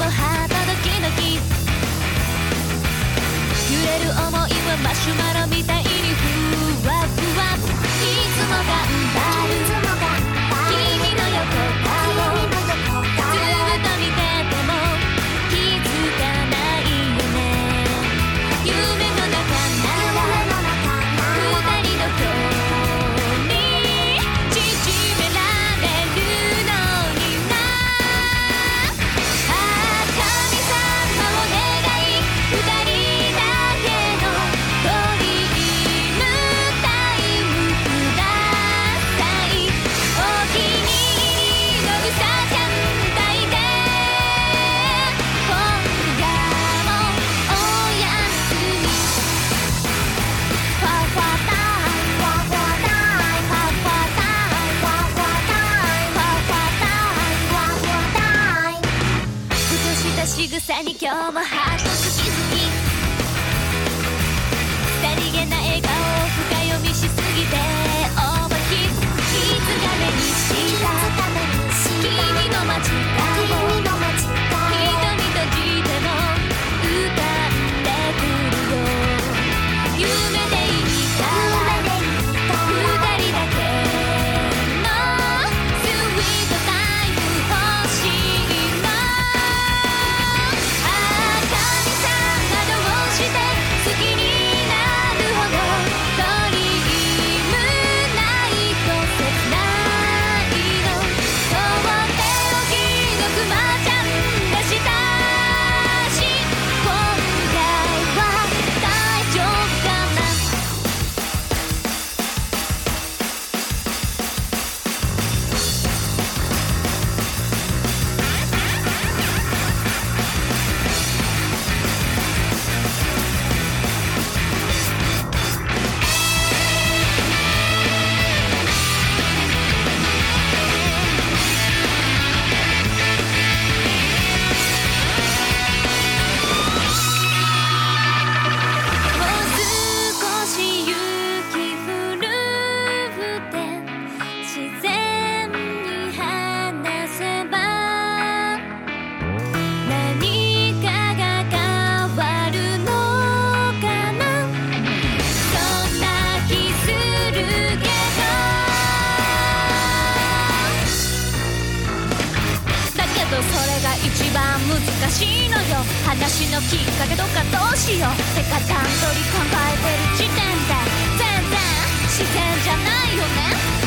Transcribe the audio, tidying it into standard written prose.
もハートドキドキ揺れる想いはマシュマロみたいにふわふわいつも頑張る君の横顔ずっと見てても気づかないよね夢の中なら二人の距離縮められるのになあ神様お願い二人だけのドリームタイムくださいお気に入りのうさちゃん抱いて今夜もおやすみファファタイムファファタイムファファタイムファファタイムファファタイムファファタイムふとした仕草に今日もハート好き好きさりげな笑顔を深読みしすぎて思い切っていつか目にした君の街角瞳閉じても浮かんでくるよ夢でいいから二人だけのスイートタイム欲しいのあ神様どうして好きになるほどドリームないと切ないのとっておきのクマちゃんがしたし今回は大丈夫かなもう少し雪降るって自然に話せば何かが変わるのかなそんな気するけどだけどそれが一番難しいのよ話のきっかけとかどうしようってか段取り考えてる時点で全然自然じゃないよね